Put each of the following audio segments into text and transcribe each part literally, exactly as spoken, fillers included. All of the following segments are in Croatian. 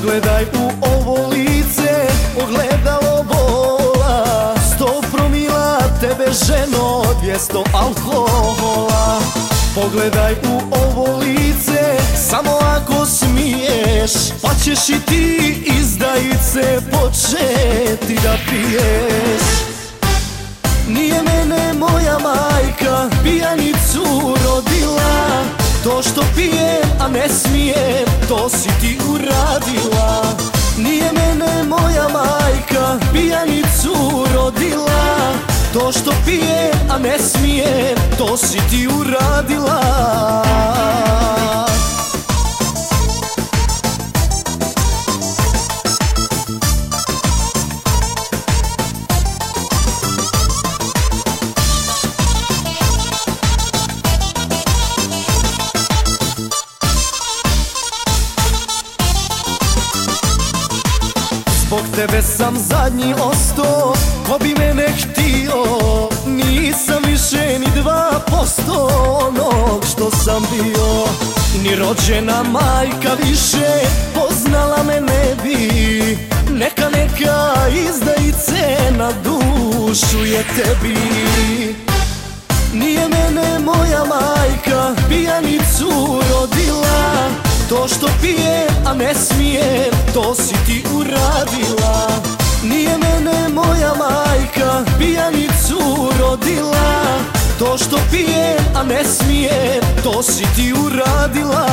Pogledaj u ovo lice, ogledalo bola. Sto promila tebe ženo, dvjesto alkohola. Pogledaj u ovo lice, samo ako smiješ, pa ćeš i ti izdajice početi da piješ. Nije mene moja majka pijanicu rodila, to što pijem, a ne smijem, to si ti uradila. Nije mene moja majka pijanicu rodila, to što pijem, a ne smijem, to si ti uradila. Zbog tebe sam zadnji ostao, ko bi mene htio. Nisam više ni dva posto onog što sam bio. Ni rođena majka više poznala me ne bi. Neka, neka izdajice na dušu je tebi. Nije mene moja majka pijanicu rodila, to što pijem, a ne smijem, to si ti uradila. Nije mene moja majka pijanicu rodila, to što pijem, a ne smijem, to si ti uradila.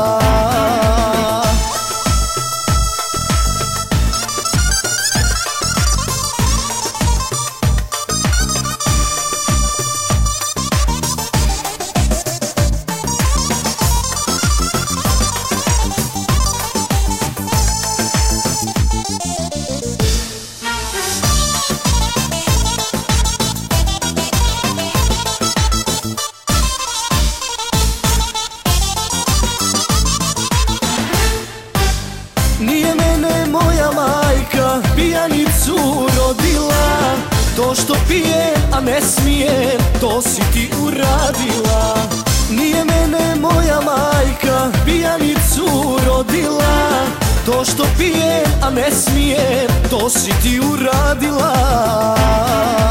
Nije mene moja majka pijanicu rodila, to što pijem, a ne smijem, to si ti uradila. Nije mene moja majka pijanicu rodila, to što pijem, a ne smijem, to si ti uradila.